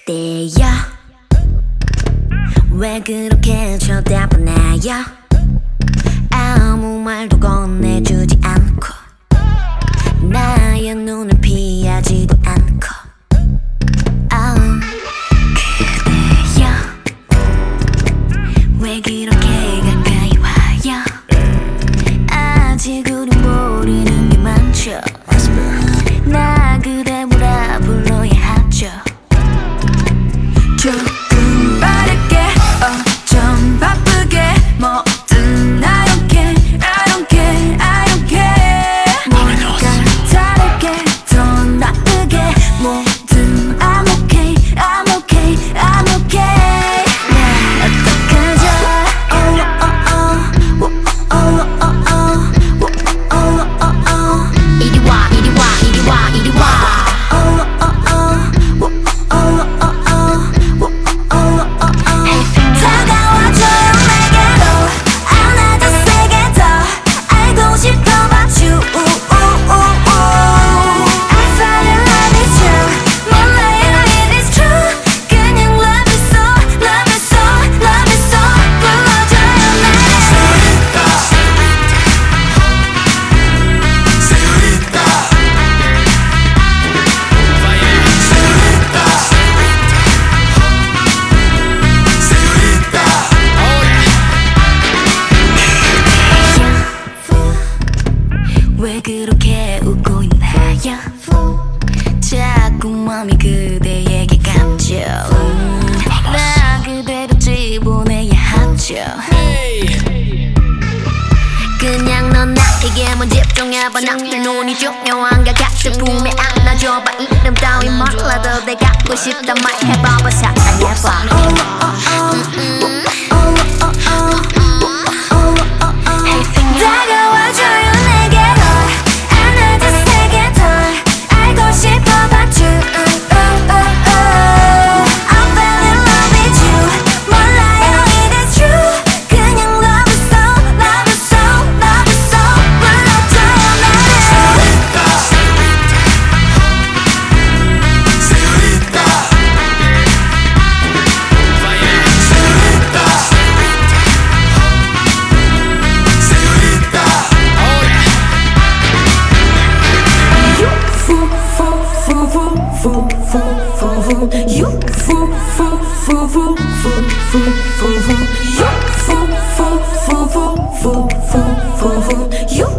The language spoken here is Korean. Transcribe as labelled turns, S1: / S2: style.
S1: 그대여 왜 그렇게 쳐다보나요? 아무 말도 건네주지 않고 나의 눈을 피하지도 않고 그대여 왜 그렇게 가까이 와요? 아직 우리 모르는 게 많죠. 나 그대 뭐라 불러야 하죠. 조금 빠르게 좀 바쁘게 뭐든 I don't care I don't care I don't care 뭔가 다르게 더 나쁘게 뭐든 I'm okay I'm okay I'm okay 나 어떡하죠 이리 와 이리 와 이리 와 이리 와 왜 그렇게 웃고 있나요? 자꾸 맘이 그대에게 갔죠. 나 그대로 집어내야 하죠. 그냥 넌 나에게만 집중해봐. 나의 눈이 중요한 것 같아. 품에 안아줘봐. 이름 따위 몰라도 내 갖고 싶단 말 해봐봐. 사랑해봐. 다가와줘요 내게로 안아줘 세게 더 알고 싶어봐 주 I'm fell in love with you 몰라요 it is true 그냥 love it so love it so love it so 불러줘요 나를 You fool, fool, fool, fool, fool, fool, fool, fool. You fool, fool, fool, fool, fool, fool, fool, fool. You